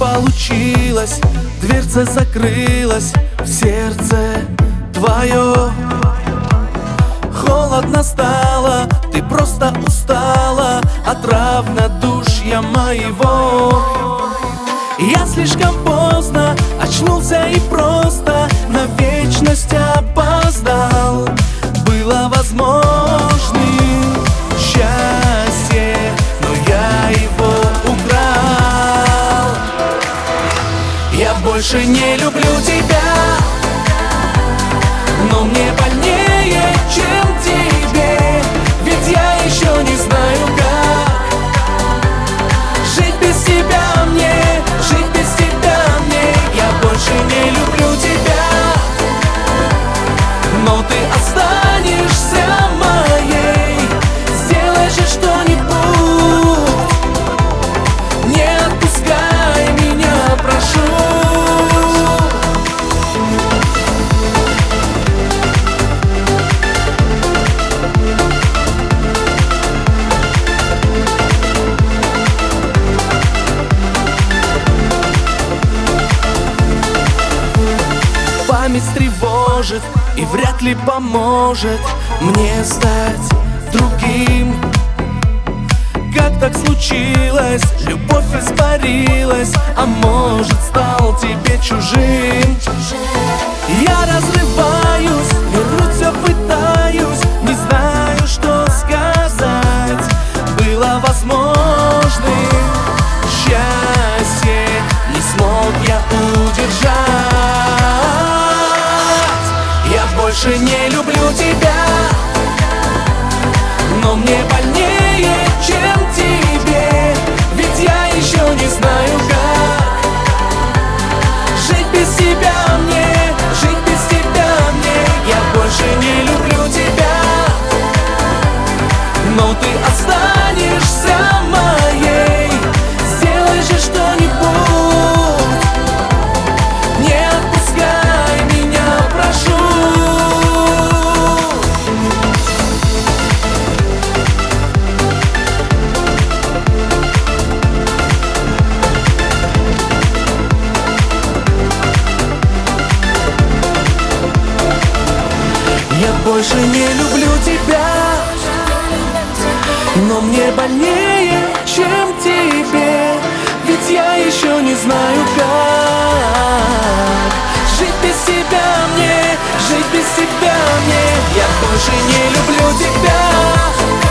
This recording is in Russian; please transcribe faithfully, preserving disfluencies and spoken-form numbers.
получилось, дверца закрылась в сердце твое. Холодно стало, ты просто устала от равнодушия моего. Я слишком поздно очнулся и просто на вечность опоздал. Было возможным счастье, но я его украл. Я больше не люблю тебя, но мне больнее, чем тебе. Ведь я еще не знаю, как жить без тебя мне, жить без тебя мне. Я больше не люблю тебя, но ты останешься моей. Сделай же что-нибудь, не отпускай меня, прошу. Память тревожит и вряд ли поможет мне стать другим. Как так случилось? Любовь испарилась, а может, стал тебе чужим. Я разрываюсь, вернуть все пытаюсь, не знаю, что сказать. Было возможным счастье, не смог я удержать. Я больше не люблю тебя, но мне больнее, чем тебе. Ведь я еще не знаю, как жить без тебя мне, жить без тебя мне. Я больше не люблю тебя, но ты останешься моей. Сделай же что-нибудь, не отпускай меня, прошу. Я больше не люблю тебя, но мне больнее, чем тебе. Ведь я еще не знаю, как жить без тебя мне, жить без тебя мне. Я больше не люблю тебя,